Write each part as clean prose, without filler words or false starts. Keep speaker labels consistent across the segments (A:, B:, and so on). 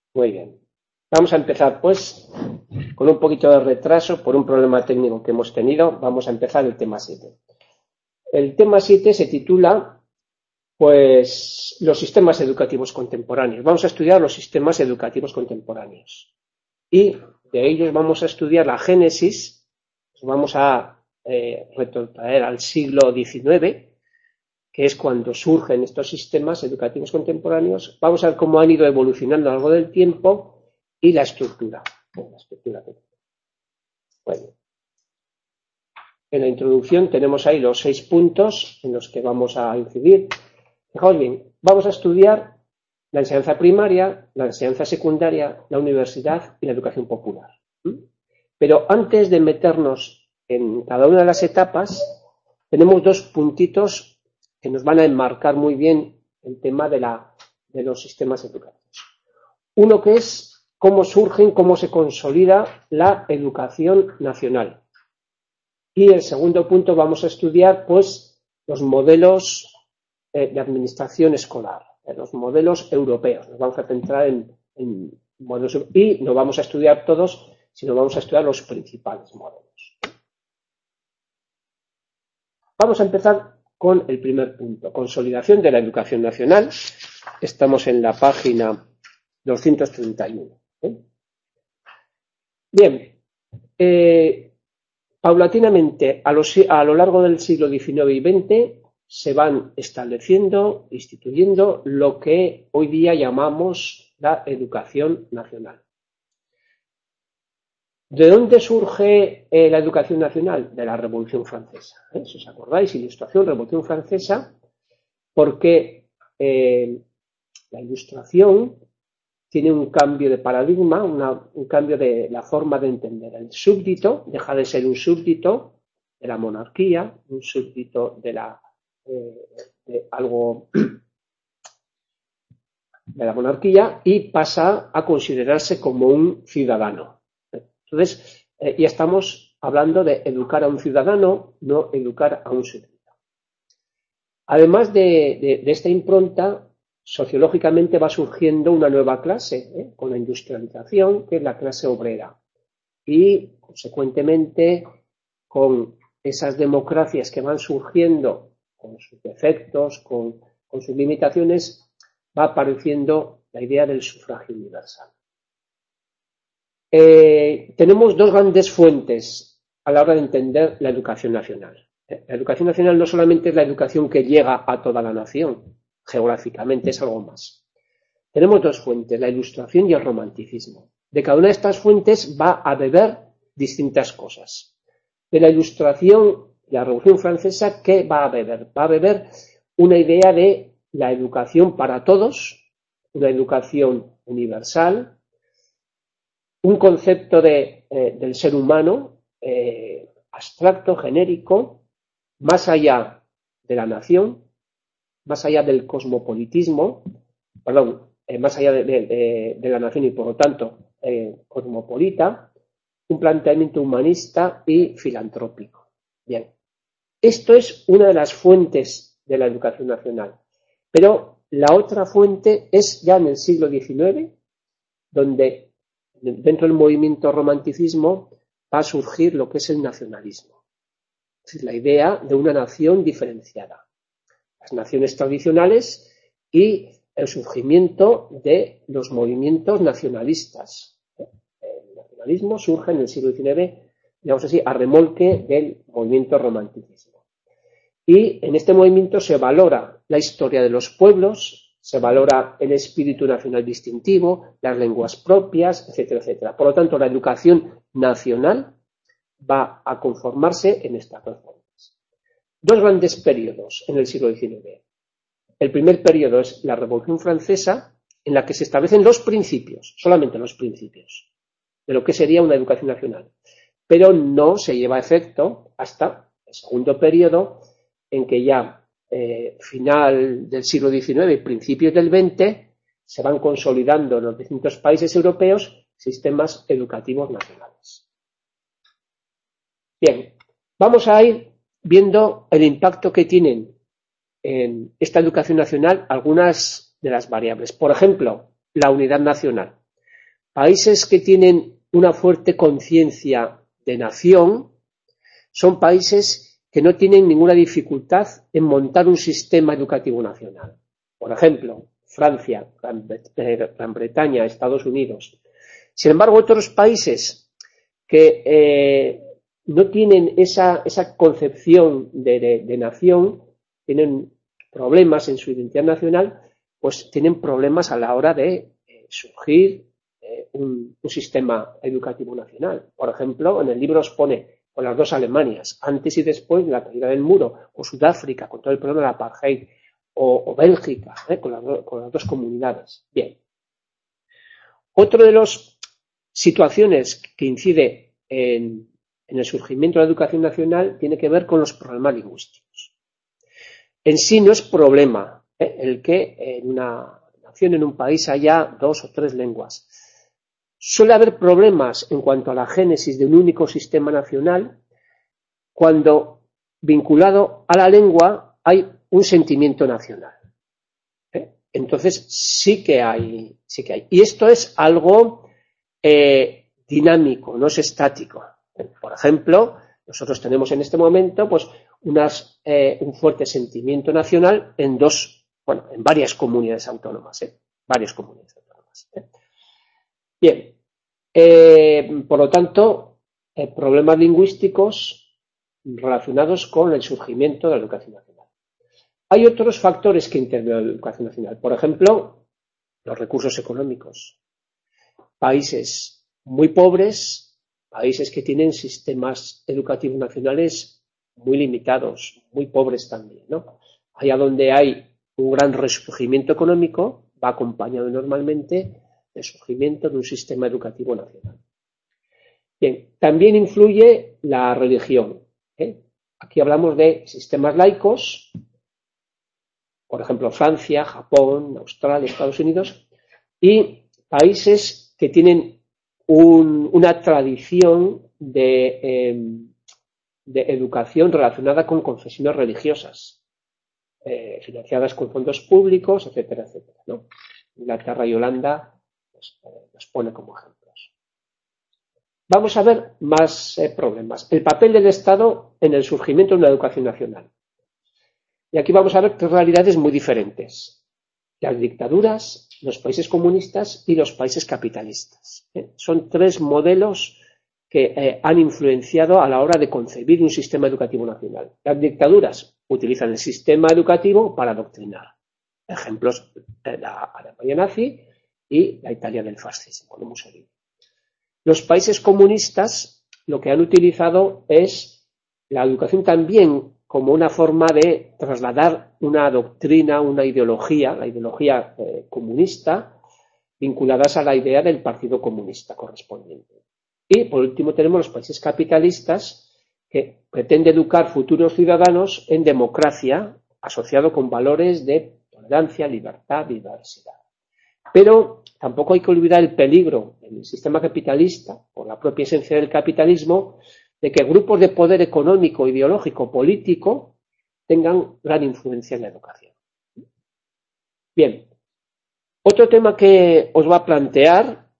A: Muy bien. Vamos a empezar, pues, con un poquito de retraso por un problema técnico que hemos tenido. Vamos a empezar el tema 7. El tema 7 se titula, pues, los sistemas educativos contemporáneos. Vamos a estudiar los sistemas educativos contemporáneos. Y de ellos vamos a estudiar la génesis. Vamos a retrotraer al siglo XIX, que es cuando surgen estos sistemas educativos contemporáneos. Vamos a ver cómo han ido evolucionando a lo largo del tiempo y la estructura. Bueno, en la introducción tenemos ahí los 6 puntos en los que vamos a incidir. Fijaos bien, vamos a estudiar la enseñanza primaria, la enseñanza secundaria, la universidad y la educación popular. Pero antes de meternos en cada una de las etapas, tenemos 2 puntitos que nos van a enmarcar muy bien el tema de los sistemas educativos. Uno que es cómo surgen, cómo se consolida la educación nacional. Y el segundo punto vamos a estudiar, pues, los modelos de administración escolar, los modelos europeos. Nos vamos a centrar en modelos y no vamos a estudiar todos, sino vamos a estudiar los principales modelos. Vamos a empezar con el primer punto, consolidación de la educación nacional. Estamos en la página 231. Bien, paulatinamente a lo largo del siglo XIX y XX se van estableciendo, instituyendo lo que hoy día llamamos la educación nacional. ¿De dónde surge la educación nacional? De la Revolución Francesa. Si os acordáis, Ilustración, Revolución Francesa, porque la Ilustración tiene un cambio de paradigma, un cambio de la forma de entender. El súbdito deja de ser un súbdito de la monarquía, un súbdito de algo de la monarquía y pasa a considerarse como un ciudadano. Entonces, ya estamos hablando de educar a un ciudadano, no educar a un súbdito. Además de esta impronta, sociológicamente va surgiendo una nueva clase, con la industrialización, que es la clase obrera. Y, consecuentemente, con esas democracias que van surgiendo, con sus defectos, con sus limitaciones, va apareciendo la idea del sufragio universal. Tenemos 2 grandes fuentes a la hora de entender la educación nacional. La educación nacional no solamente es la educación que llega a toda la nación, geográficamente es algo más. Tenemos 2 fuentes, la Ilustración y el Romanticismo. De cada una de estas fuentes va a beber distintas cosas. De la Ilustración y la Revolución Francesa, ¿qué va a beber? Va a beber una idea de la educación para todos, una educación universal, un concepto del ser humano abstracto, genérico, más allá de la nación, más allá del cosmopolitismo, más allá de la nación y por lo tanto cosmopolita, un planteamiento humanista y filantrópico. Bien, esto es una de las fuentes de la educación nacional, pero la otra fuente es ya en el siglo XIX, donde dentro del movimiento romanticismo va a surgir lo que es el nacionalismo, es decir, la idea de una nación diferenciada, las naciones tradicionales y el surgimiento de los movimientos nacionalistas. El nacionalismo surge en el siglo XIX, digamos así, a remolque del movimiento romanticismo. Y en este movimiento se valora la historia de los pueblos, se valora el espíritu nacional distintivo, las lenguas propias, etcétera, etcétera. Por lo tanto, la educación nacional va a conformarse en estas 2 fuentes. 2 grandes periodos en el siglo XIX. El primer periodo es la Revolución Francesa, en la que se establecen los principios, solamente los principios, de lo que sería una educación nacional. Pero no se lleva a efecto hasta el segundo periodo, en que ya final del siglo XIX y principios del XX se van consolidando en los distintos países europeos sistemas educativos nacionales. Bien, vamos a ir viendo el impacto que tienen en esta educación nacional algunas de las variables. Por ejemplo, la unidad nacional. países que tienen una fuerte conciencia de nación son países que no tienen ninguna dificultad en montar un sistema educativo nacional. Por ejemplo, Francia, Gran Bretaña, Estados Unidos. Sin embargo, otros países que no tienen esa concepción de nación, tienen problemas en su identidad nacional, pues tienen problemas a la hora de surgir un sistema educativo nacional. Por ejemplo, en el libro os pone con las dos Alemanias, antes y después de la caída del muro, o Sudáfrica con todo el problema del apartheid, o Bélgica con las dos comunidades. Bien. Otra de las situaciones que incide en el surgimiento de la educación nacional tiene que ver con los problemas lingüísticos. En sí no es problema el que en una nación, en un país, haya 2 o 3 lenguas. Suele haber problemas en cuanto a la génesis de un único sistema nacional cuando, vinculado a la lengua, hay un sentimiento nacional. Entonces sí que hay. Y esto es algo dinámico, no es estático. Por ejemplo, nosotros tenemos en este momento pues un fuerte sentimiento nacional en varias comunidades autónomas. Bien, por lo tanto, problemas lingüísticos relacionados con el surgimiento de la educación nacional. Hay otros factores que intervienen en la educación nacional. Por ejemplo, los recursos económicos. Países muy pobres, países que tienen sistemas educativos nacionales muy limitados, muy pobres también, ¿no? Allá donde hay un gran resurgimiento económico, va acompañado normalmente del surgimiento de un sistema educativo nacional. Bien, también influye la religión. Aquí hablamos de sistemas laicos, por ejemplo, Francia, Japón, Australia, Estados Unidos, y países que tienen una tradición de educación relacionada con confesiones religiosas, financiadas con fondos públicos, etcétera, etcétera, ¿no? Inglaterra y Holanda los pone como ejemplos. Vamos a ver más problemas. El papel del Estado en el surgimiento de una educación nacional. Y aquí vamos a ver 3 realidades muy diferentes. Las dictaduras, los países comunistas y los países capitalistas. Son 3 modelos que han influenciado a la hora de concebir un sistema educativo nacional. Las dictaduras utilizan el sistema educativo para adoctrinar. Ejemplos, la Alemania nazi y la Italia del fascismo, de Mussolini. Los países comunistas lo que han utilizado es la educación también como una forma de trasladar una doctrina, una ideología, la ideología comunista, vinculadas a la idea del Partido Comunista correspondiente. Y, por último, tenemos los países capitalistas que pretenden educar futuros ciudadanos en democracia, asociado con valores de tolerancia, libertad, diversidad. Pero tampoco hay que olvidar el peligro en el sistema capitalista, por la propia esencia del capitalismo, de que grupos de poder económico, ideológico, político tengan gran influencia en la educación. Bien, otro tema que os va a plantear,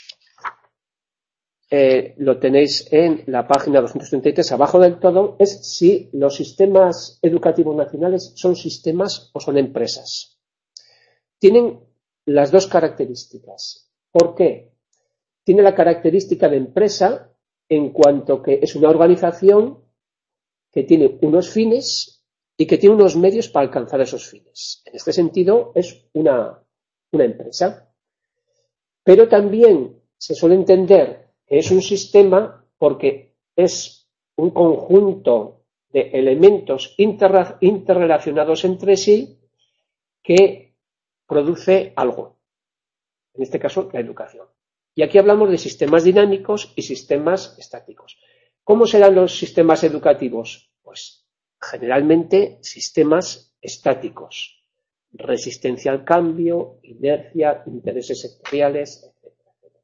A: lo tenéis en la página 233, abajo del todo, es si los sistemas educativos nacionales son sistemas o son empresas. Tienen las 2 características. ¿Por qué? Tiene la característica de empresa en cuanto que es una organización que tiene unos fines y que tiene unos medios para alcanzar esos fines. En este sentido, es una empresa. Pero también se suele entender que es un sistema porque es un conjunto de elementos interrelacionados entre sí que produce algo. En este caso, la educación. Y aquí hablamos de sistemas dinámicos y sistemas estáticos. ¿Cómo serán los sistemas educativos? Pues generalmente sistemas estáticos. Resistencia al cambio, inercia, intereses sectoriales, etc.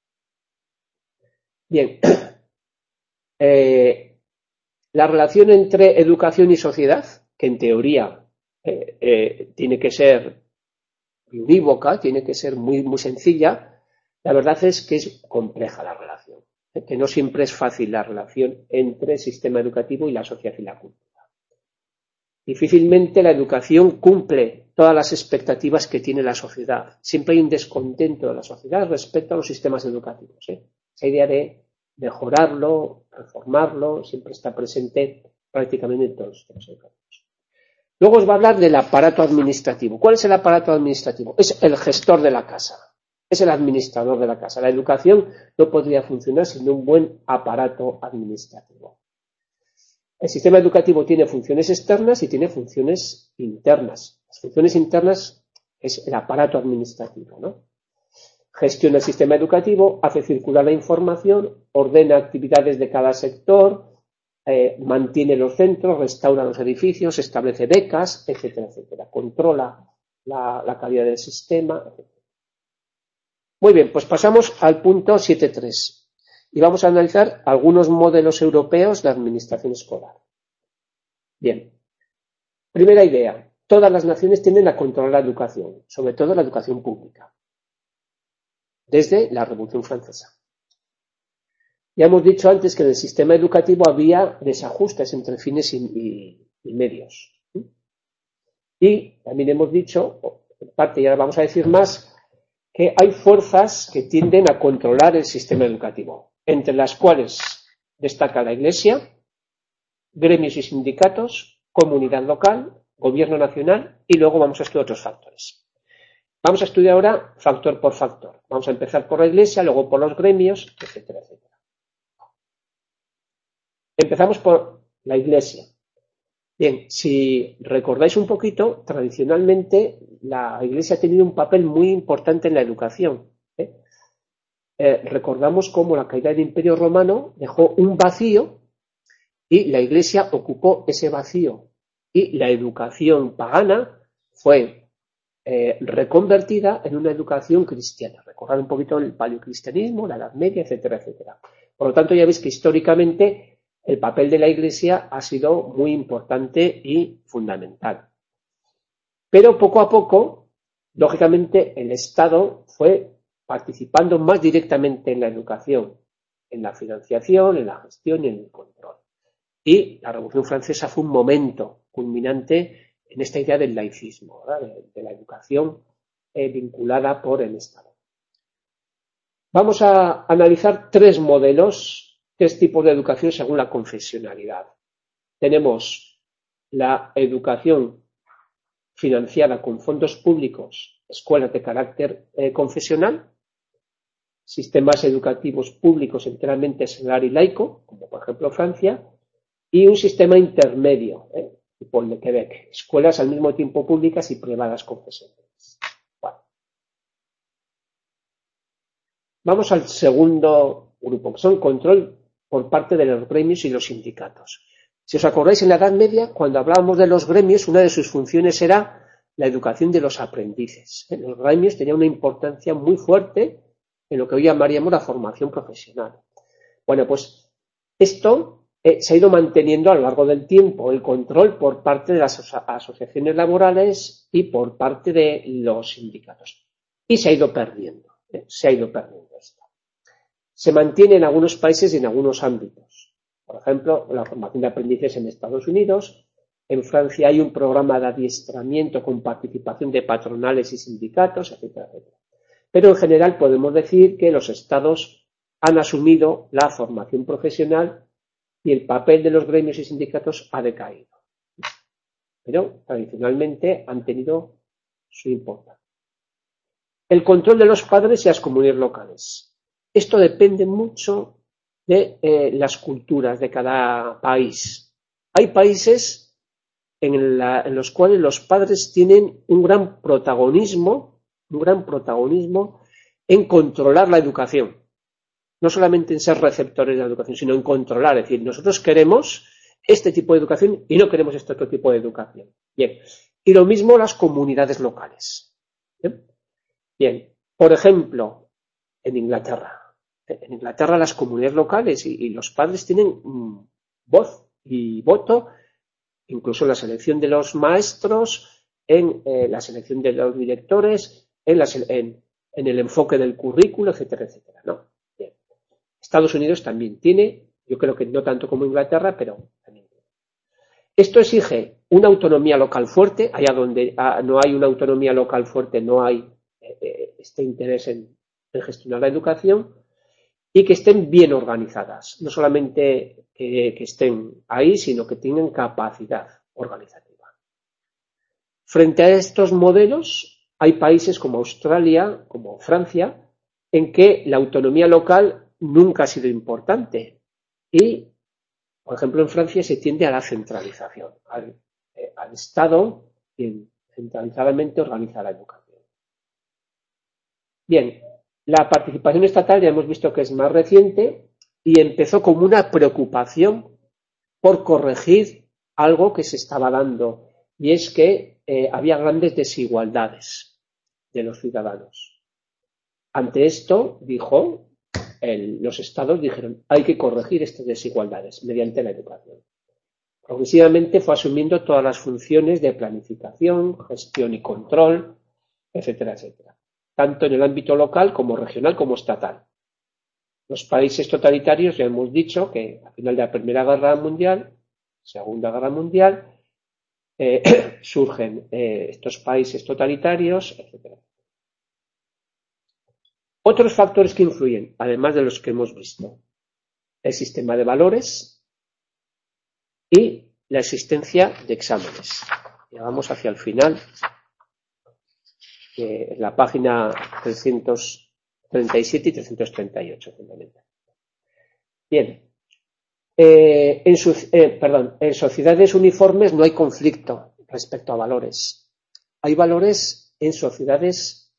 A: Bien. La relación entre educación y sociedad, que en teoría tiene que ser unívoca, tiene que ser muy, muy sencilla. La verdad es que es compleja la relación, que no siempre es fácil la relación entre el sistema educativo y la sociedad y la cultura. Difícilmente la educación cumple todas las expectativas que tiene la sociedad. Siempre hay un descontento de la sociedad respecto a los sistemas educativos. Esa idea de mejorarlo, reformarlo, siempre está presente prácticamente en todos los sistemas educativos. Luego os va a hablar del aparato administrativo. ¿Cuál es el aparato administrativo? Es el gestor de la casa, es el administrador de la casa. La educación no podría funcionar sin un buen aparato administrativo. El sistema educativo tiene funciones externas y tiene funciones internas. Las funciones internas es el aparato administrativo, ¿no? Gestiona el sistema educativo, hace circular la información, ordena actividades de cada sector, mantiene los centros, restaura los edificios, establece becas, etcétera, etcétera. Controla la calidad del sistema, etcétera. Muy bien, pues pasamos al punto 7.3 y vamos a analizar algunos modelos europeos de administración escolar. Bien, primera idea. Todas las naciones tienden a controlar la educación, sobre todo la educación pública, desde la Revolución Francesa. Ya hemos dicho antes que en el sistema educativo había desajustes entre fines y medios. Y también hemos dicho, en parte, y ahora vamos a decir más, que hay fuerzas que tienden a controlar el sistema educativo, entre las cuales destaca la Iglesia, gremios y sindicatos, comunidad local, gobierno nacional, y luego vamos a estudiar otros factores. Vamos a estudiar ahora factor por factor. Vamos a empezar por la Iglesia, luego por los gremios, etcétera, etcétera. Empezamos por la Iglesia. Bien, si recordáis un poquito, tradicionalmente la Iglesia ha tenido un papel muy importante en la educación. Recordamos cómo la caída del Imperio Romano dejó un vacío y la Iglesia ocupó ese vacío. Y la educación pagana fue reconvertida en una educación cristiana. Recordad un poquito el paleocristianismo, la Edad Media, etcétera, etcétera. Por lo tanto, ya veis que históricamente el papel de la Iglesia ha sido muy importante y fundamental. Pero poco a poco, lógicamente, el Estado fue participando más directamente en la educación, en la financiación, en la gestión y en el control. Y la Revolución Francesa fue un momento culminante en esta idea del laicismo, ¿verdad? De la educación vinculada por el Estado. Vamos a analizar tres tipos de educación según la confesionalidad. Tenemos la educación financiada con fondos públicos, escuelas de carácter confesional, sistemas educativos públicos enteramente secular y laico, como por ejemplo Francia, y un sistema intermedio, tipo el de Quebec, escuelas al mismo tiempo públicas y privadas confesionales. Bueno. Vamos al segundo grupo, que son control por parte de los gremios y los sindicatos. Si os acordáis, en la Edad Media, cuando hablábamos de los gremios, una de sus funciones era la educación de los aprendices. Los gremios tenían una importancia muy fuerte en lo que hoy llamaríamos la formación profesional. Bueno, pues esto se ha ido manteniendo a lo largo del tiempo, el control por parte de las asociaciones laborales y por parte de los sindicatos. Y se ha ido perdiendo, esto. Se mantiene en algunos países y en algunos ámbitos. Por ejemplo, la formación de aprendices en Estados Unidos. En Francia hay un programa de adiestramiento con participación de patronales y sindicatos, etcétera, etcétera. Pero en general podemos decir que los estados han asumido la formación profesional y el papel de los gremios y sindicatos ha decaído. Pero tradicionalmente han tenido su importancia. El control de los padres y las comunidades locales. Esto depende mucho de las culturas de cada país. Hay países en los cuales los padres tienen un gran protagonismo en controlar la educación. No solamente en ser receptores de la educación, sino en controlar. Es decir, nosotros queremos este tipo de educación y no queremos este otro tipo de educación. Bien. Y lo mismo las comunidades locales. Bien. Por ejemplo, en Inglaterra. En Inglaterra las comunidades locales y los padres tienen voz y voto, incluso en la selección de los maestros, en la selección de los directores, en en el enfoque del currículo, etcétera, etcétera. No. Bien. Estados Unidos también tiene, yo creo que no tanto como Inglaterra, pero también tiene. Esto exige una autonomía local fuerte, allá donde no hay una autonomía local fuerte, no hay este interés en gestionar la educación, y que estén bien organizadas, no solamente que estén ahí, sino que tengan capacidad organizativa. Frente a estos modelos, hay países como Australia, como Francia, en que la autonomía local nunca ha sido importante y, por ejemplo, en Francia se tiende a la centralización, al Estado quien centralizadamente organiza la educación. Bien, la participación estatal ya hemos visto que es más reciente y empezó como una preocupación por corregir algo que se estaba dando, y es que había grandes desigualdades de los ciudadanos. Ante esto, los estados dijeron, hay que corregir estas desigualdades mediante la educación. Progresivamente fue asumiendo todas las funciones de planificación, gestión y control, etcétera, etcétera, tanto en el ámbito local como regional como estatal. Los países totalitarios, ya hemos dicho que al final de la Primera Guerra Mundial, Segunda Guerra Mundial, surgen estos países totalitarios, etc. Otros factores que influyen, además de los que hemos visto, el sistema de valores y la existencia de exámenes. Ya vamos hacia el final, en la página 337 y 338, fundamentalmente. Bien. En sociedades uniformes no hay conflicto respecto a valores. Hay valores en sociedades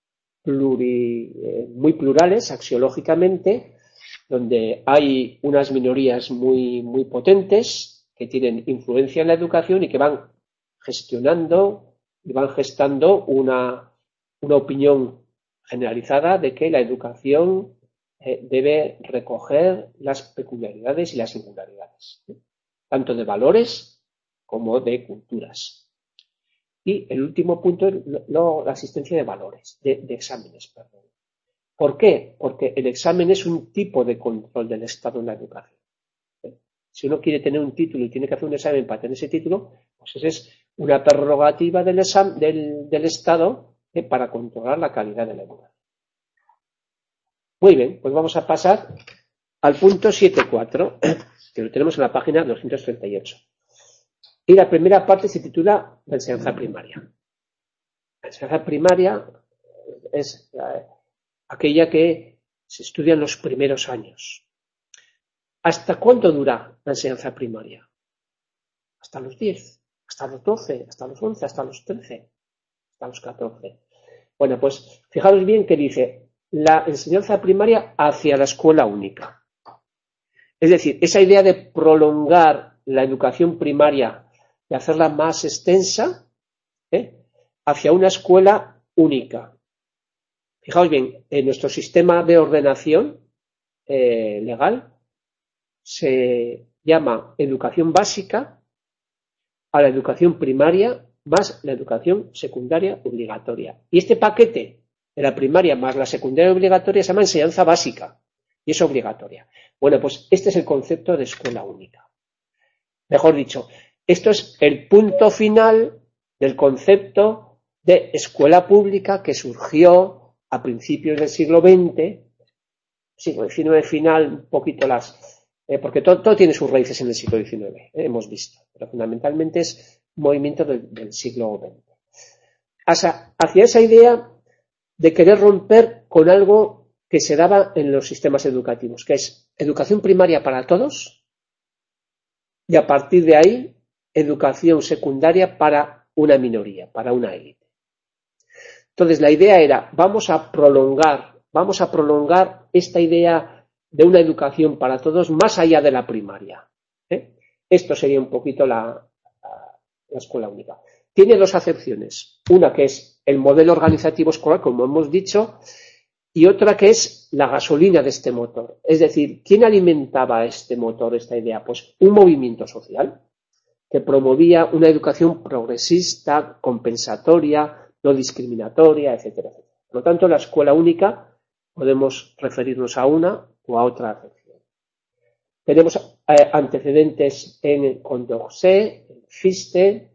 A: muy plurales, axiológicamente, donde hay unas minorías muy, muy potentes que tienen influencia en la educación y que van gestionando y van gestando una opinión generalizada de que la educación debe recoger las peculiaridades y las singularidades, tanto de valores como de culturas. Y el último punto es la asistencia de valores, de exámenes. Perdón. ¿Por qué? Porque el examen es un tipo de control del Estado en la educación. Si uno quiere tener un título y tiene que hacer un examen para tener ese título, pues esa es una prerrogativa del Estado para controlar la calidad de la educación. Muy bien, pues vamos a pasar al punto 7.4, que lo tenemos en la página 238. Y la primera parte se titula la enseñanza primaria. La enseñanza primaria es aquella que se estudia en los primeros años. ¿Hasta cuándo dura la enseñanza primaria? Hasta los 10, hasta los 12, hasta los 11, hasta los 13, hasta los 14. Bueno, pues fijaros bien que dice la enseñanza primaria hacia la escuela única. Es decir, esa idea de prolongar la educación primaria y hacerla más extensa hacia una escuela única. Fijaos bien, en nuestro sistema de ordenación legal se llama educación básica a la educación primaria más la educación secundaria obligatoria. Y este paquete de la primaria más la secundaria obligatoria se llama enseñanza básica y es obligatoria. Bueno, pues este es el concepto de escuela única. Mejor dicho, esto es el punto final del concepto de escuela pública que surgió a principios del siglo XX, siglo XIX final, un poquito porque todo tiene sus raíces en el siglo XIX, hemos visto, pero fundamentalmente es un movimiento del siglo XX. Hacia esa idea de querer romper con algo que se daba en los sistemas educativos, que es educación primaria para todos y a partir de ahí educación secundaria para una minoría, para una élite. Entonces la idea era, vamos a prolongar esta idea de una educación para todos más allá de la primaria. Esto sería un poquito la escuela única. Tiene dos acepciones, una que es el modelo organizativo escolar, como hemos dicho, y otra que es la gasolina de este motor. Es decir, ¿quién alimentaba este motor, esta idea? Pues un movimiento social que promovía una educación progresista, compensatoria, no discriminatoria, etcétera, etcétera. Por lo tanto, la escuela única podemos referirnos a una o a otra acepción. Tenemos antecedentes en Condorcet, en Fichte,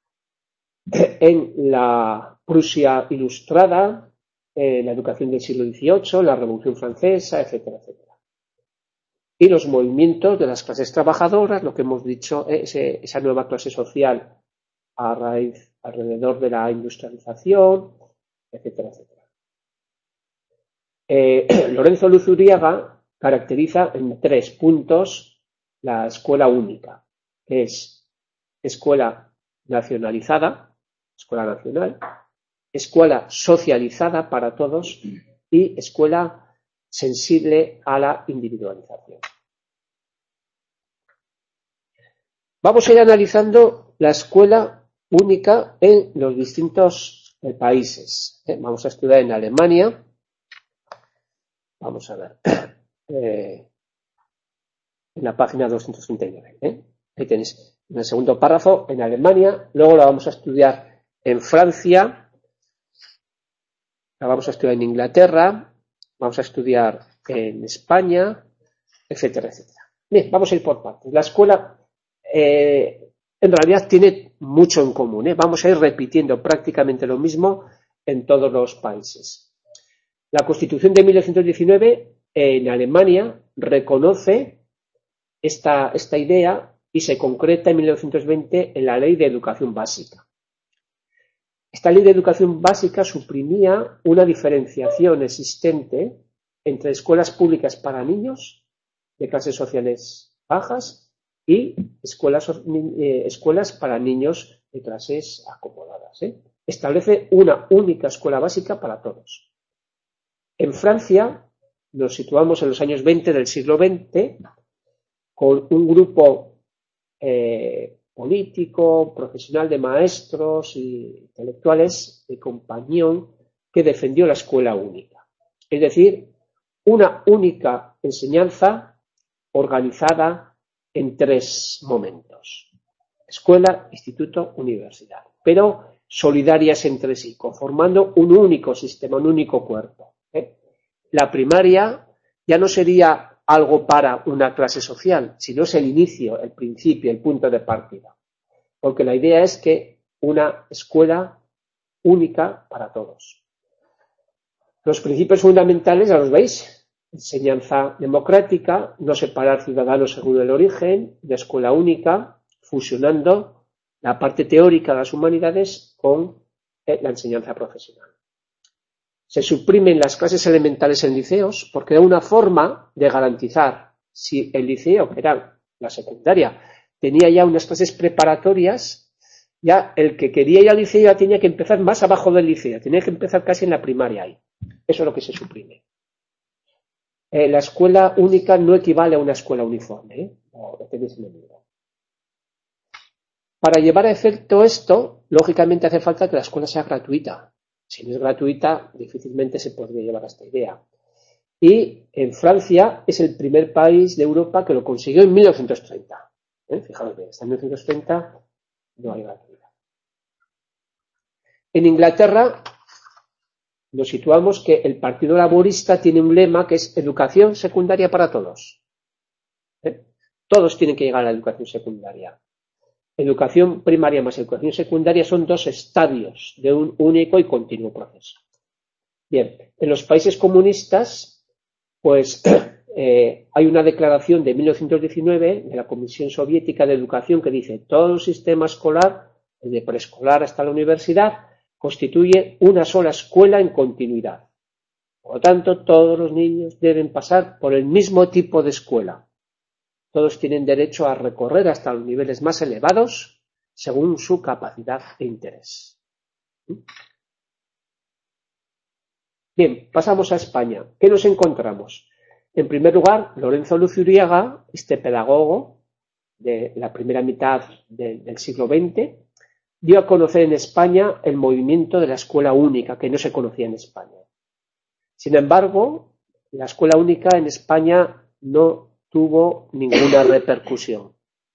A: en la Prusia Ilustrada, en la educación del siglo XVIII, la Revolución Francesa, etcétera, etcétera. Y los movimientos de las clases trabajadoras, lo que hemos dicho, esa nueva clase social alrededor de la industrialización, etcétera, etcétera. Lorenzo Luzuriaga caracteriza en 3 puntos la escuela única, que es escuela nacionalizada, escuela nacional, escuela socializada para todos y escuela sensible a la individualización. Vamos a ir analizando la escuela única en los distintos países. Vamos a estudiar en Alemania. Vamos a ver. En la página 239. Ahí tenéis en el segundo párrafo, en Alemania. Luego la vamos a estudiar en Francia. La vamos a estudiar en Inglaterra. Vamos a estudiar en España, etcétera, etcétera. Bien, vamos a ir por partes. La escuela en realidad tiene mucho en común. Vamos a ir repitiendo prácticamente lo mismo en todos los países. La Constitución de 1919 en Alemania reconoce esta idea y se concreta en 1920 en la Ley de Educación Básica. Esta Ley de Educación Básica suprimía una diferenciación existente entre escuelas públicas para niños de clases sociales bajas y escuelas para niños de clases acomodadas. Establece una única escuela básica para todos. En Francia nos situamos en los años 20 del siglo XX con un grupo político, profesional de maestros y intelectuales de Compañón que defendió la escuela única. Es decir, una única enseñanza organizada en 3 momentos. Escuela, instituto, universidad. Pero solidarias entre sí, conformando un único sistema, un único cuerpo. La primaria ya no sería algo para una clase social, sino es el inicio, el principio, el punto de partida. Porque la idea es que una escuela única para todos. Los principios fundamentales, ya los veis, enseñanza democrática, no separar ciudadanos según el origen, de escuela única, fusionando la parte teórica de las humanidades con la enseñanza profesional. Se suprimen las clases elementales en liceos porque era una forma de garantizar si el liceo, que era la secundaria, tenía ya unas clases preparatorias, ya el que quería ir al liceo ya tenía que empezar más abajo del liceo, tenía que empezar casi en la primaria ahí. Eso es lo que se suprime. La escuela única no equivale a una escuela uniforme, lo tenéis en el libro. Para llevar a efecto esto, lógicamente hace falta que la escuela sea gratuita. Si no es gratuita, difícilmente se podría llevar a esta idea. Y en Francia es el primer país de Europa que lo consiguió en 1930. Fijaos bien, hasta 1930 no hay gratuidad. En Inglaterra nos situamos que el Partido Laborista tiene un lema que es educación secundaria para todos. Todos tienen que llegar a la educación secundaria. Educación primaria más educación secundaria son 2 estadios de un único y continuo proceso. Bien, en los países comunistas, pues hay una declaración de 1919 de la Comisión Soviética de Educación que dice: todo el sistema escolar, desde preescolar hasta la universidad, constituye una sola escuela en continuidad. Por lo tanto, todos los niños deben pasar por el mismo tipo de escuela. Todos tienen derecho a recorrer hasta los niveles más elevados según su capacidad e interés. Bien, pasamos a España. ¿Qué nos encontramos? En primer lugar, Lorenzo Luzuriaga, este pedagogo de la primera mitad del siglo XX, dio a conocer en España el movimiento de la escuela única, que no se conocía en España. Sin embargo, la escuela única en España no tuvo ninguna repercusión.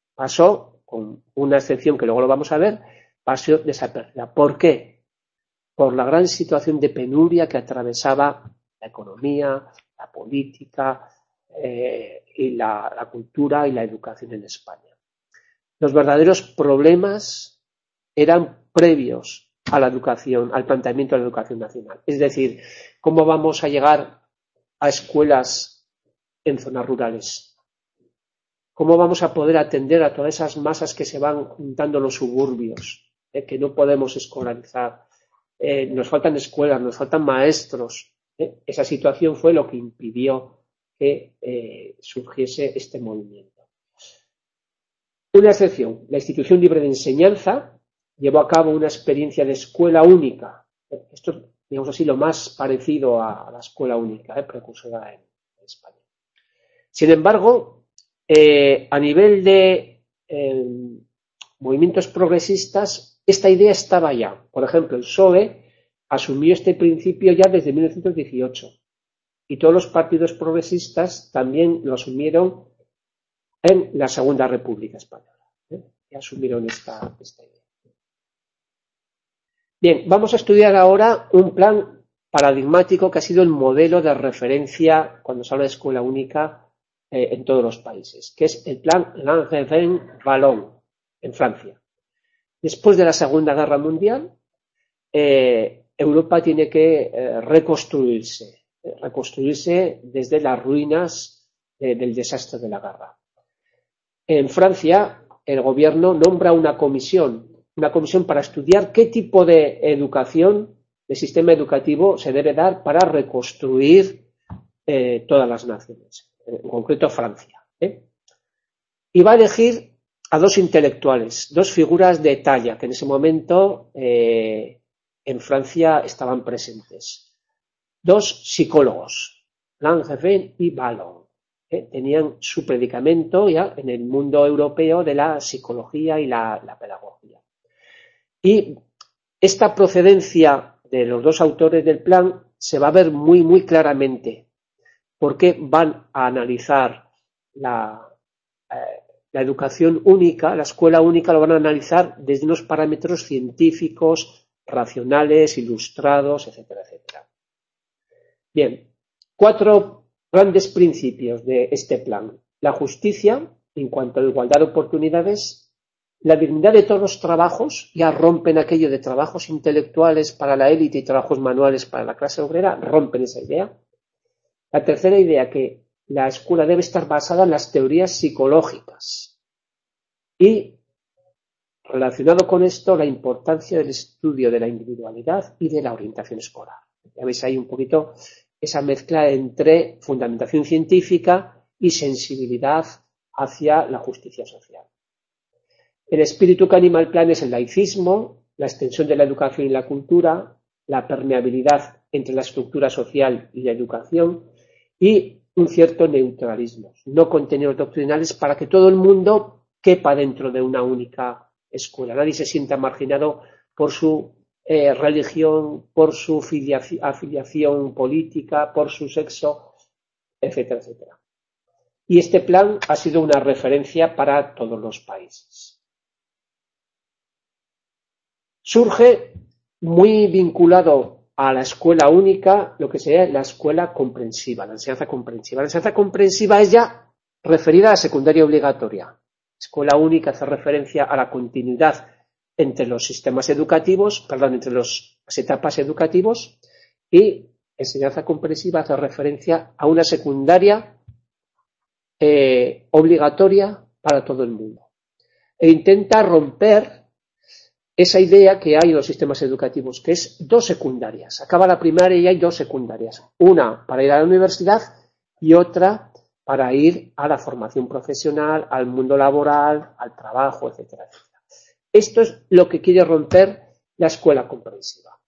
A: Pasó, con una excepción que luego lo vamos a ver, pasó desapercibida. ¿Por qué? por la gran situación de penuria que atravesaba la economía, la política y la cultura y la educación en España. Los verdaderos problemas eran previos a la educación, al planteamiento de la educación nacional. Es decir, ¿cómo vamos a llegar a escuelas en zonas rurales? ¿Cómo vamos a poder atender a todas esas masas que se van juntando en los suburbios, que no podemos escolarizar? Nos faltan escuelas, nos faltan maestros. Esa situación fue lo que impidió que surgiese este movimiento. Una excepción, la Institución Libre de Enseñanza llevó a cabo una experiencia de escuela única. Esto es, digamos así, lo más parecido a la escuela única, precursora en España. Sin embargo, a nivel de movimientos progresistas, esta idea estaba ya. Por ejemplo, el PSOE asumió este principio ya desde 1918 y todos los partidos progresistas también lo asumieron en la Segunda República Española. Y asumieron esta idea. Bien, vamos a estudiar ahora un plan paradigmático que ha sido el modelo de referencia cuando se habla de escuela única en todos los países, que es el plan Langevin-Wallon en Francia. Después de la Segunda Guerra Mundial, Europa tiene que reconstruirse desde las ruinas del desastre de la guerra. En Francia, el gobierno nombra una comisión para estudiar qué tipo de educación, de sistema educativo se debe dar para reconstruir todas las naciones, en concreto Francia. Y va a elegir a dos intelectuales, dos figuras de talla que en ese momento en Francia estaban presentes. Dos psicólogos, Langevin y Wallon. Tenían su predicamento ya en el mundo europeo de la psicología y la pedagogía. Y esta procedencia de los dos autores del plan se va a ver muy, muy claramente, porque van a analizar la educación única, la escuela única, lo van a analizar desde unos parámetros científicos, racionales, ilustrados, etcétera, etcétera. Bien, 4 grandes principios de este plan. La justicia, en cuanto a la igualdad de oportunidades, la dignidad de todos los trabajos, ya rompen aquello de trabajos intelectuales para la élite y trabajos manuales para la clase obrera, rompen esa idea. La tercera idea, que la escuela debe estar basada en las teorías psicológicas. Y, relacionado con esto, la importancia del estudio de la individualidad y de la orientación escolar. Ya veis ahí un poquito esa mezcla entre fundamentación científica y sensibilidad hacia la justicia social. El espíritu que anima el plan es el laicismo, la extensión de la educación y la cultura, la permeabilidad entre la estructura social y la educación y un cierto neutralismo, no contenidos doctrinales para que todo el mundo quepa dentro de una única escuela. Nadie se sienta marginado por su religión, por su afiliación política, por su sexo, etcétera, etcétera. Y este plan ha sido una referencia para todos los países. Surge muy vinculado a la escuela única lo que sería la escuela comprensiva, la enseñanza comprensiva. La enseñanza comprensiva es ya referida a la secundaria obligatoria. Escuela única hace referencia a la continuidad entre los sistemas educativos, entre las etapas educativos, y enseñanza comprensiva hace referencia a una secundaria obligatoria para todo el mundo. E intenta romper esa idea que hay en los sistemas educativos, que es dos secundarias. Acaba la primaria y hay dos secundarias. Una para ir a la universidad y otra para ir a la formación profesional, al mundo laboral, al trabajo, etcétera, etcétera. Esto es lo que quiere romper la escuela comprensiva.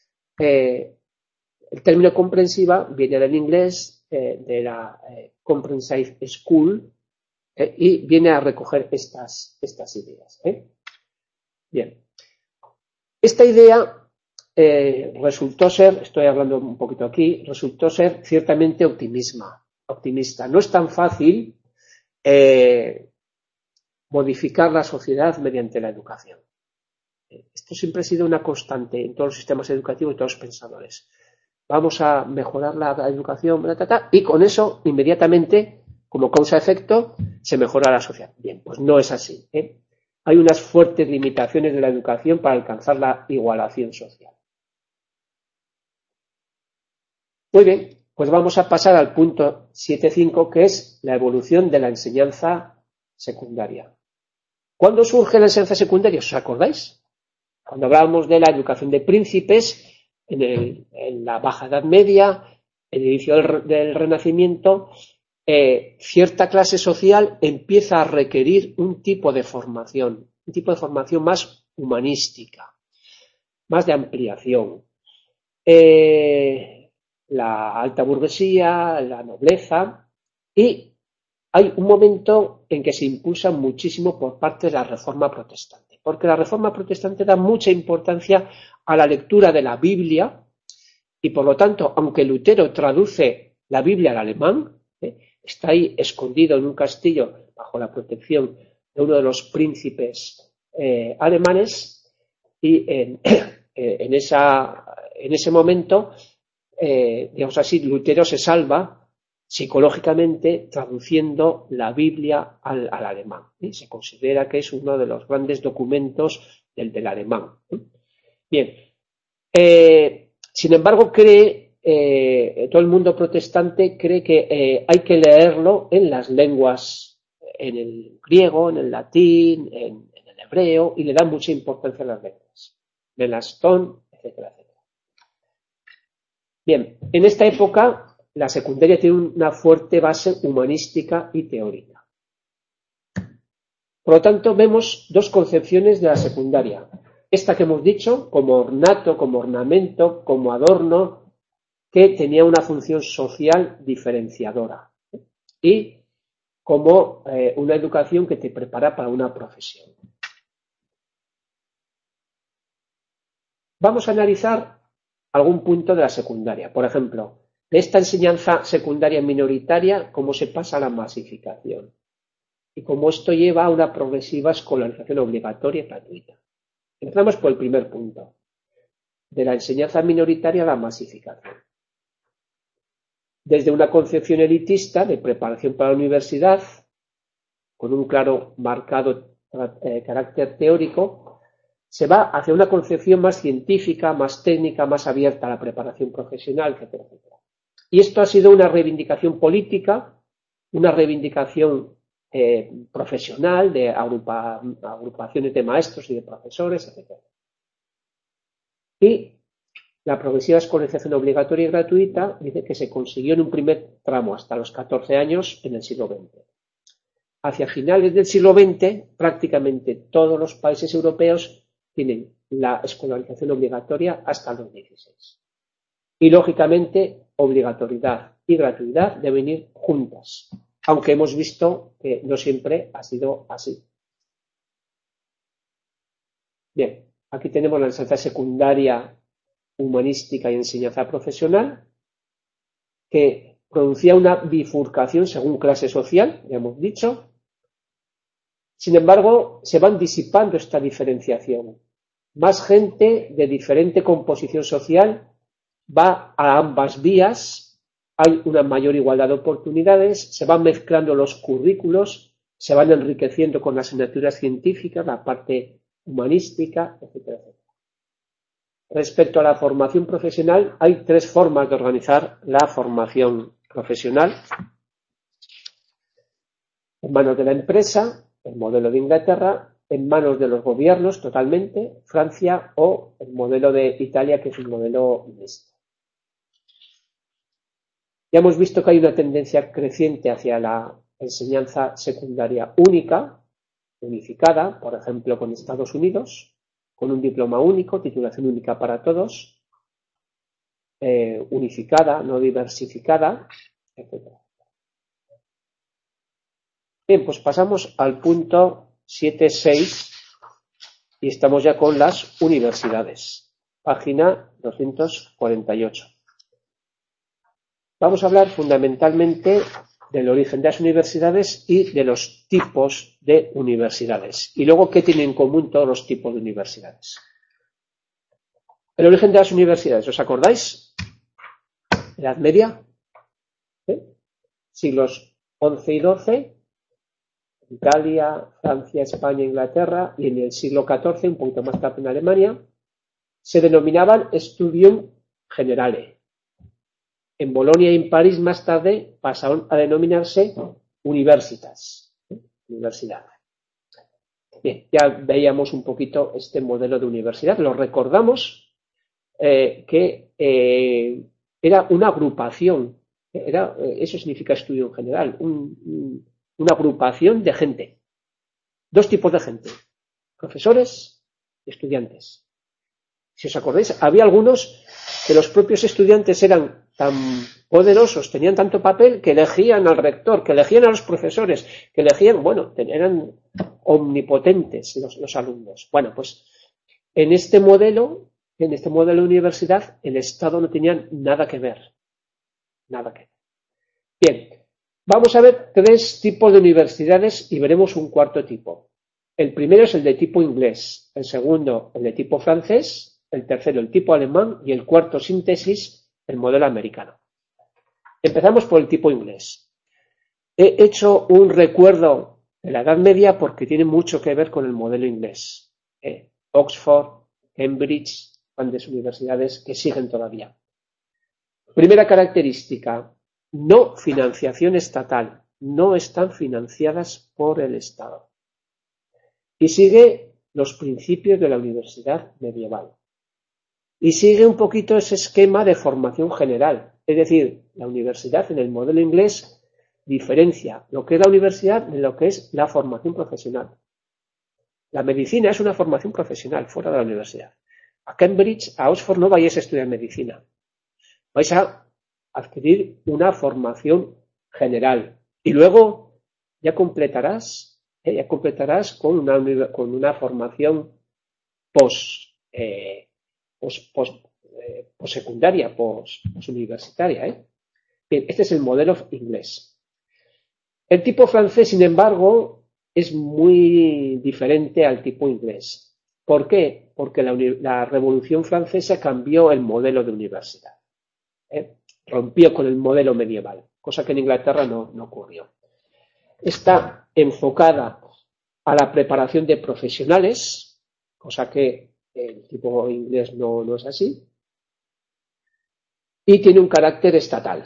A: El término comprensiva viene del inglés, de la Comprehensive School, y viene a recoger estas ideas. Bien. Esta idea resultó ser, estoy hablando un poquito aquí, resultó ser ciertamente optimista. No es tan fácil modificar la sociedad mediante la educación. Esto siempre ha sido una constante en todos los sistemas educativos y todos los pensadores. Vamos a mejorar la educación, y con eso, inmediatamente, como causa-efecto, se mejora la sociedad. Bien, pues no es así. Hay unas fuertes limitaciones de la educación para alcanzar la igualación social. Muy bien, pues vamos a pasar al punto 7.5, que es la evolución de la enseñanza secundaria. ¿Cuándo surge la enseñanza secundaria? ¿Os acordáis? Cuando hablábamos de la educación de príncipes, en la Baja Edad Media, el inicio del Renacimiento, cierta clase social empieza a requerir un tipo de formación más humanística, más de ampliación. La alta burguesía, la nobleza, y hay un momento en que se impulsa muchísimo por parte de la Reforma Protestante, porque la Reforma Protestante da mucha importancia a la lectura de la Biblia y, por lo tanto, aunque Lutero traduce la Biblia al alemán, está ahí escondido en un castillo bajo la protección de uno de los príncipes alemanes, y en ese momento, digamos así, Lutero se salva psicológicamente traduciendo la Biblia al alemán. Se considera que es uno de los grandes documentos del alemán. Bien, sin embargo, todo el mundo protestante cree que hay que leerlo en las lenguas, en el griego, en el latín, en el hebreo, y le da mucha importancia a las lenguas. Melanchthon, etcétera, etcétera. Bien, en esta época la secundaria tiene una fuerte base humanística y teórica. Por lo tanto, vemos dos concepciones de la secundaria. Esta que hemos dicho, como ornato, como ornamento, como adorno, que tenía una función social diferenciadora, y como una educación que te prepara para una profesión. Vamos a analizar algún punto de la secundaria. Por ejemplo, de esta enseñanza secundaria minoritaria, cómo se pasa a la masificación y cómo esto lleva a una progresiva escolarización obligatoria y gratuita. Empezamos por el primer punto, de la enseñanza minoritaria a la masificación. Desde una concepción elitista de preparación para la universidad, con un claro marcado carácter teórico, se va hacia una concepción más científica, más técnica, más abierta a la preparación profesional, etcétera, etcétera. Y esto ha sido una reivindicación política, una reivindicación profesional de agrupaciones de maestros y de profesores, etc. Y la progresiva escolarización obligatoria y gratuita dice que se consiguió en un primer tramo hasta los 14 años en el siglo XX. Hacia finales del siglo XX, prácticamente todos los países europeos tienen la escolarización obligatoria hasta los 16. Y, lógicamente, obligatoriedad y gratuidad deben ir juntas, aunque hemos visto que no siempre ha sido así. Bien, aquí tenemos la enseñanza secundaria humanística y enseñanza profesional, que producía una bifurcación según clase social, ya hemos dicho. Sin embargo, se van disipando esta diferenciación. Más gente de diferente composición social va a ambas vías, hay una mayor igualdad de oportunidades, se van mezclando los currículos, se van enriqueciendo con las asignaturas científicas, la parte humanística, etcétera, etcétera. Respecto a la formación profesional, hay tres formas de organizar la formación profesional. En manos de la empresa, el modelo de Inglaterra, en manos de los gobiernos totalmente, Francia, o el modelo de Italia, que es un modelo mixto. Ya hemos visto que hay una tendencia creciente hacia la enseñanza secundaria única, unificada, por ejemplo con Estados Unidos, con un diploma único, titulación única para todos, unificada, no diversificada, etc. Bien, pues pasamos al punto 7.6 y estamos ya con las universidades. Página 248. Vamos a hablar fundamentalmente del origen de las universidades y de los tipos de universidades. Y luego, ¿qué tienen en común todos los tipos de universidades? El origen de las universidades, ¿os acordáis? Edad Media, siglos XI y XII, Italia, Francia, España, Inglaterra, y en el siglo XIV, un poquito más tarde en Alemania, se denominaban Studium Generale. En Bolonia y en París más tarde pasaron a denominarse universitas, universidad. Bien, ya veíamos un poquito este modelo de universidad. Lo recordamos que era una agrupación, eso significa estudio en general, una agrupación de gente, dos tipos de gente, profesores y estudiantes. Si os acordáis, había algunos que los propios estudiantes eran tan poderosos, tenían tanto papel que elegían al rector, que elegían a los profesores, que elegían, bueno, eran omnipotentes los alumnos. Bueno, pues en este modelo de universidad, el Estado no tenía nada que ver. Nada que ver. Bien, vamos a ver tres tipos de universidades y veremos un cuarto tipo. El primero es el de tipo inglés, el segundo el de tipo francés, el tercero el tipo alemán y el cuarto, síntesis, el modelo americano. Empezamos por el tipo inglés. He hecho un recuerdo de la Edad Media porque tiene mucho que ver con el modelo inglés. Oxford, Cambridge, grandes universidades que siguen todavía. Primera característica, no financiación estatal, no están financiadas por el Estado. Y sigue los principios de la universidad medieval. Y sigue un poquito ese esquema de formación general. Es decir, la universidad en el modelo inglés diferencia lo que es la universidad de lo que es la formación profesional. La medicina es una formación profesional fuera de la universidad. A Cambridge, a Oxford no vais a estudiar medicina. Vais a adquirir una formación general. Y luego ya completarás con una formación postsecundaria, posuniversitaria. Bien, este es el modelo inglés. El tipo francés, sin embargo, es muy diferente al tipo inglés. ¿Por qué? Porque la Revolución Francesa cambió el modelo de universidad. Rompió con el modelo medieval, cosa que en Inglaterra no ocurrió. Está enfocada a la preparación de profesionales, cosa que el tipo inglés no es así, y tiene un carácter estatal.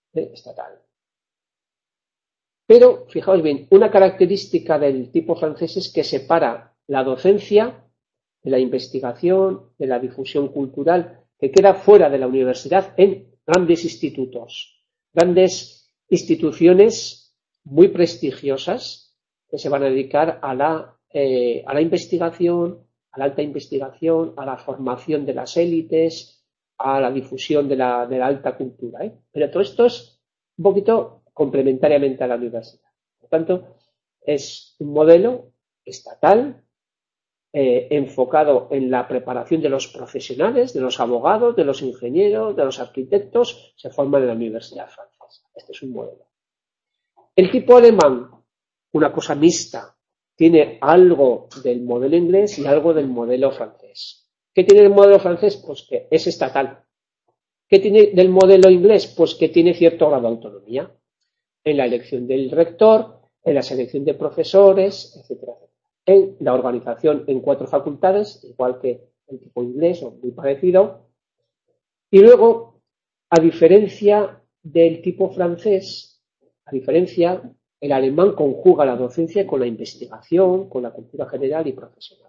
A: Pero, fijaos bien, una característica del tipo francés es que separa la docencia de la investigación, de la difusión cultural, que queda fuera de la universidad en grandes institutos, grandes instituciones muy prestigiosas que se van a dedicar a la investigación, a la alta investigación, a la formación de las élites, a la difusión de la alta cultura. Pero todo esto es un poquito complementariamente a la universidad. Por tanto, es un modelo estatal enfocado en la preparación de los profesionales, de los abogados, de los ingenieros, de los arquitectos, se forman en la universidad francesa. Este es un modelo. El tipo alemán, una cosa mixta, tiene algo del modelo inglés y algo del modelo francés. ¿Qué tiene el modelo francés? Pues que es estatal. ¿Qué tiene del modelo inglés? Pues que tiene cierto grado de autonomía en la elección del rector, en la selección de profesores, etcétera, en la organización en 4 facultades, igual que el tipo inglés o muy parecido. Y luego, a diferencia del tipo francés, el alemán conjuga la docencia con la investigación, con la cultura general y profesional.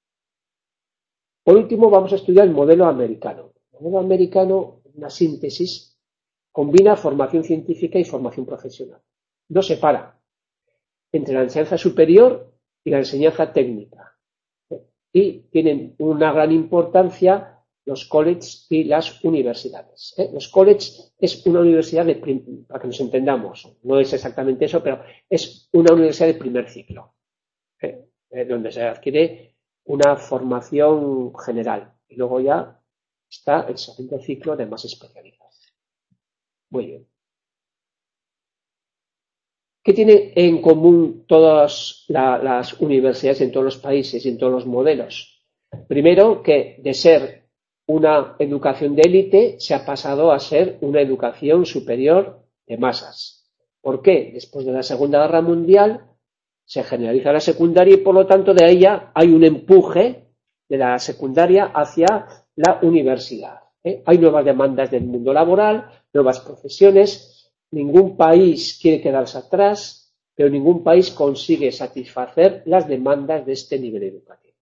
A: Por último, vamos a estudiar el modelo americano. El modelo americano, una síntesis, combina formación científica y formación profesional. No separa entre la enseñanza superior y la enseñanza técnica. Y tienen una gran importancia los colleges y las universidades. Los colleges es una universidad para que nos entendamos, no es exactamente eso, pero es una universidad de primer ciclo, donde se adquiere una formación general. Y luego ya está el segundo ciclo de más especialización. Muy bien. ¿Qué tienen en común todas las universidades en todos los países y en todos los modelos? Primero, que de ser una educación de élite se ha pasado a ser una educación superior de masas. ¿Por qué? Después de la Segunda Guerra Mundial se generaliza la secundaria y por lo tanto de ella hay un empuje de la secundaria hacia la universidad. Hay nuevas demandas del mundo laboral, nuevas profesiones, ningún país quiere quedarse atrás, pero ningún país consigue satisfacer las demandas de este nivel educativo.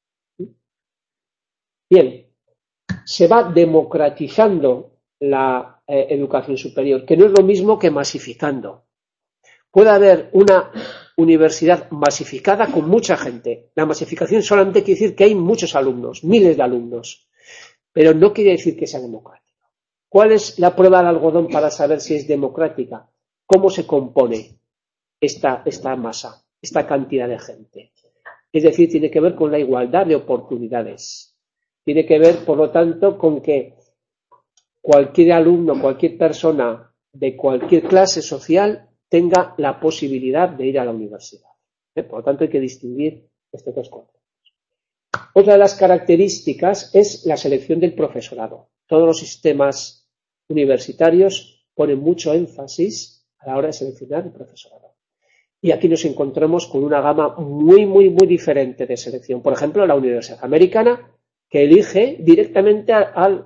A: Bien, se va democratizando la educación superior, que no es lo mismo que masificando. Puede haber una universidad masificada con mucha gente. La masificación solamente quiere decir que hay muchos alumnos, miles de alumnos, pero no quiere decir que sea democrática. ¿Cuál es la prueba del algodón para saber si es democrática? ¿Cómo se compone esta masa, esta cantidad de gente? Es decir, tiene que ver con la igualdad de oportunidades. Tiene que ver, por lo tanto, con que cualquier alumno, cualquier persona de cualquier clase social tenga la posibilidad de ir a la universidad. Por lo tanto, hay que distinguir estos dos conceptos. Otra de las características es la selección del profesorado. Todos los sistemas universitarios ponen mucho énfasis a la hora de seleccionar el profesorado. Y aquí nos encontramos con una gama muy, muy, muy diferente de selección. Por ejemplo, la Universidad Americana, que elige directamente al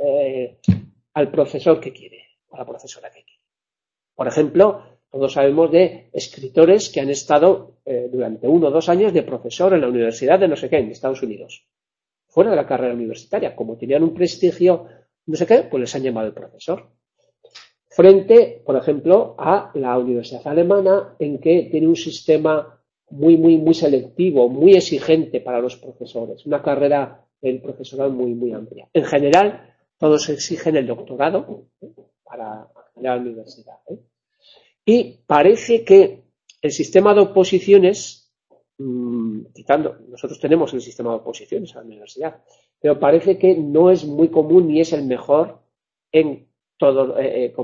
A: profesor que quiere, a la profesora que quiere. Por ejemplo, todos sabemos de escritores que han estado durante 1 o 2 años de profesor en la universidad de no sé qué, en Estados Unidos, fuera de la carrera universitaria. Como tenían un prestigio no sé qué, pues les han llamado el profesor. Frente, por ejemplo, a la Universidad Alemana, en que tiene un sistema muy, muy, muy selectivo, muy exigente para los profesores, una carrera del profesorado muy, muy amplia. En general, todos exigen el doctorado para acceder a la universidad. Y parece que el sistema de oposiciones, nosotros tenemos el sistema de oposiciones a la universidad, pero parece que no es muy común ni es el mejor en todo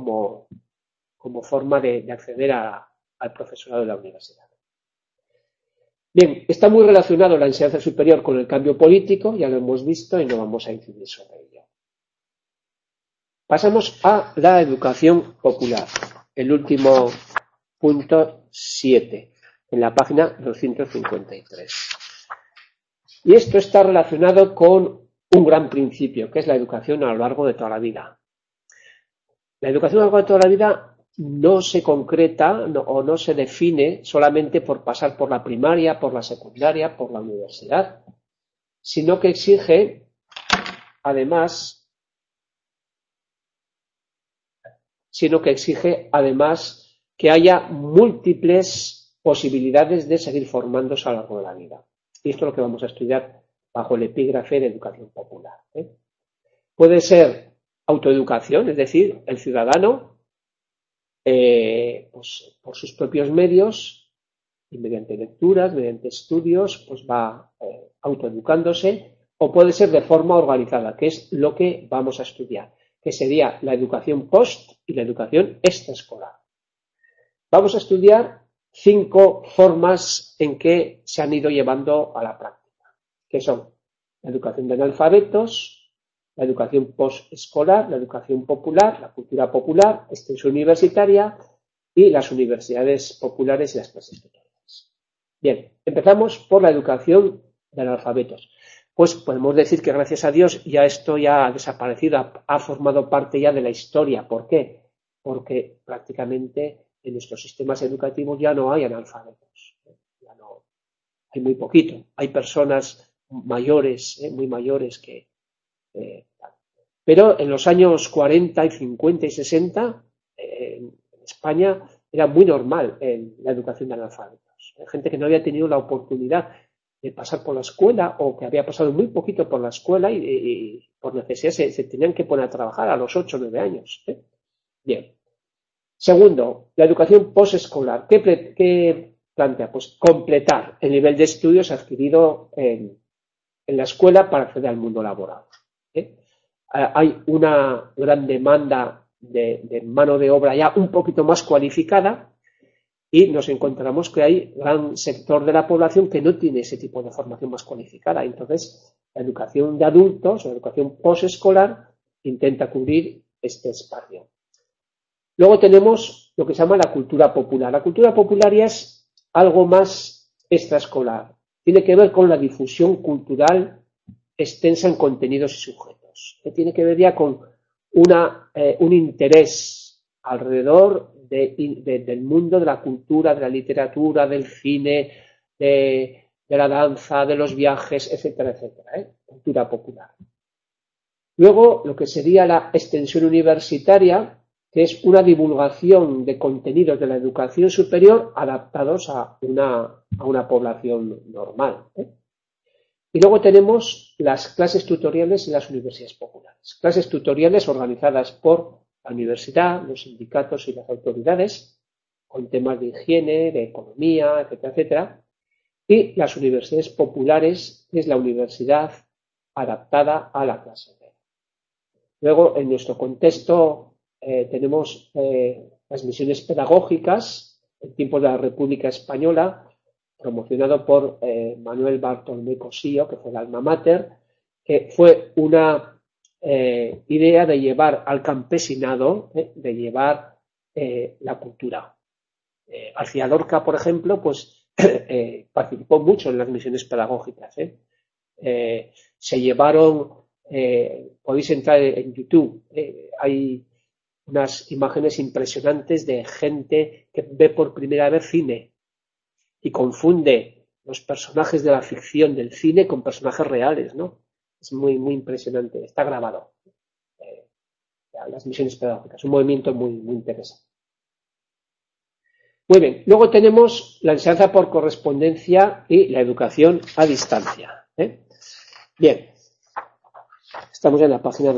A: como forma de acceder al profesorado de la universidad. Bien, está muy relacionado la enseñanza superior con el cambio político, ya lo hemos visto y no vamos a incidir sobre ello. Pasamos a la educación popular, el último punto 7, en la página 253. Y esto está relacionado con un gran principio, que es la educación a lo largo de toda la vida. La educación a lo largo de toda la vida no se concreta o no se define solamente por pasar por la primaria, por la secundaria, por la universidad, sino que exige, además, que haya múltiples posibilidades de seguir formándose a lo largo de la vida. Y esto es lo que vamos a estudiar bajo el epígrafe de educación popular. Puede ser autoeducación, es decir, el ciudadano, pues, por sus propios medios y mediante lecturas, mediante estudios, pues va autoeducándose, o puede ser de forma organizada, que es lo que vamos a estudiar, que sería la educación post y la educación extraescolar. Vamos a estudiar 5 formas en que se han ido llevando a la práctica, que son la educación de analfabetos, la educación posescolar, la educación popular, la cultura popular, extensión universitaria y las universidades populares y las clases tutores. Bien, empezamos por la educación de analfabetos. Pues podemos decir que gracias a Dios ya esto ya ha desaparecido, ha formado parte ya de la historia. ¿Por qué? Porque prácticamente en nuestros sistemas educativos ya no hay analfabetos. Ya no, hay muy poquito. Hay personas mayores, muy mayores que... pero en los años 40 y 50 y 60 en España era muy normal la educación de analfabetos. Hay gente que no había tenido la oportunidad de pasar por la escuela o que había pasado muy poquito por la escuela y por necesidad se tenían que poner a trabajar a los 8 o 9 años. Bien. Segundo, la educación posescolar. ¿Qué plantea? Pues completar el nivel de estudios adquirido en la escuela para acceder al mundo laboral. Hay una gran demanda de mano de obra ya un poquito más cualificada Y nos encontramos que hay gran sector de la población que no tiene ese tipo de formación más cualificada. Entonces, la educación de adultos, la educación posescolar, intenta cubrir este espacio. Luego tenemos lo que se llama la cultura popular. La cultura popular ya es algo más extraescolar. Tiene que ver con la difusión cultural extensa en contenidos y sujetos. Tiene que ver ya con un interés alrededor del mundo de la cultura, de la literatura, del cine, de la danza, de los viajes, etcétera, etcétera. Cultura popular. Luego, lo que sería la extensión universitaria, que es una divulgación de contenidos de la educación superior adaptados a una población normal. Y luego tenemos las clases tutoriales y las universidades populares. Clases tutoriales organizadas por la universidad, los sindicatos y las autoridades, con temas de higiene, de economía, etcétera, etcétera. Y las universidades populares, que es la universidad adaptada a la clase obrera. Luego, en nuestro contexto, tenemos las misiones pedagógicas, en tiempos de la República Española, promocionado por Manuel Bartolomé Cosío, que fue el alma mater, que fue una idea de llevar al campesinado, de llevar la cultura. García Lorca, por ejemplo, pues participó mucho en las misiones pedagógicas. Se llevaron, podéis entrar en YouTube, hay unas imágenes impresionantes de gente que ve por primera vez cine y confunde los personajes de la ficción del cine con personajes reales, ¿no? Es muy, muy impresionante. Está grabado. Las misiones pedagógicas. Un movimiento muy, muy interesante. Muy bien. Luego tenemos la enseñanza por correspondencia y la educación a distancia. Bien. Estamos en la página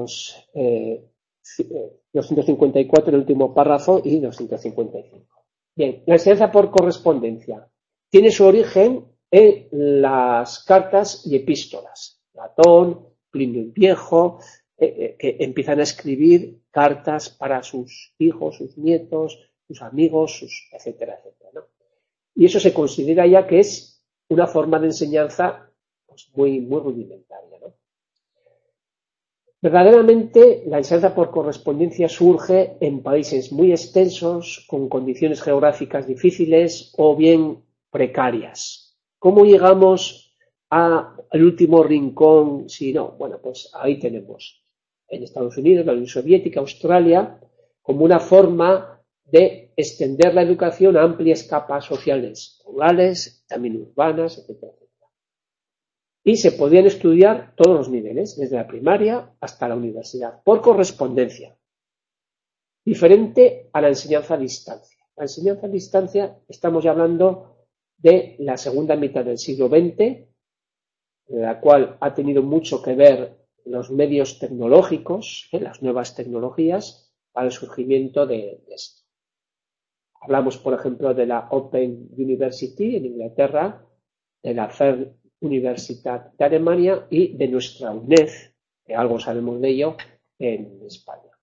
A: 254, el último párrafo, y 255. Bien, la enseñanza por correspondencia tiene su origen en las cartas y epístolas. Platón, Plinio el Viejo, que empiezan a escribir cartas para sus hijos, sus nietos, sus amigos, etcétera, etcétera, ¿no? Y eso se considera ya que es una forma de enseñanza pues, muy, muy rudimentaria, ¿no? Verdaderamente, la enseñanza por correspondencia surge en países muy extensos, con condiciones geográficas difíciles o bien precarias. ¿Cómo llegamos al último rincón? Si no, bueno, pues ahí tenemos en Estados Unidos, la Unión Soviética, Australia, como una forma de extender la educación a amplias capas sociales, rurales, también urbanas, etcétera. Y se podían estudiar todos los niveles, desde la primaria hasta la universidad, por correspondencia. Diferente a la enseñanza a distancia. La enseñanza a distancia, estamos ya hablando de la segunda mitad del siglo XX, en la cual ha tenido mucho que ver los medios tecnológicos, las nuevas tecnologías, para el surgimiento de esto. Hablamos, por ejemplo, de la Open University en Inglaterra, de la Fern Universitat de Alemania y de nuestra UNED, que algo sabemos de ello, en España.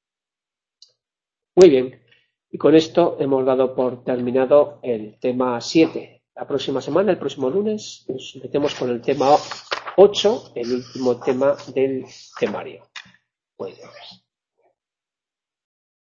A: Muy bien, y con esto hemos dado por terminado el tema 7. La próxima semana, el próximo lunes, nos metemos con el tema 8, el último tema del temario. Muy bien.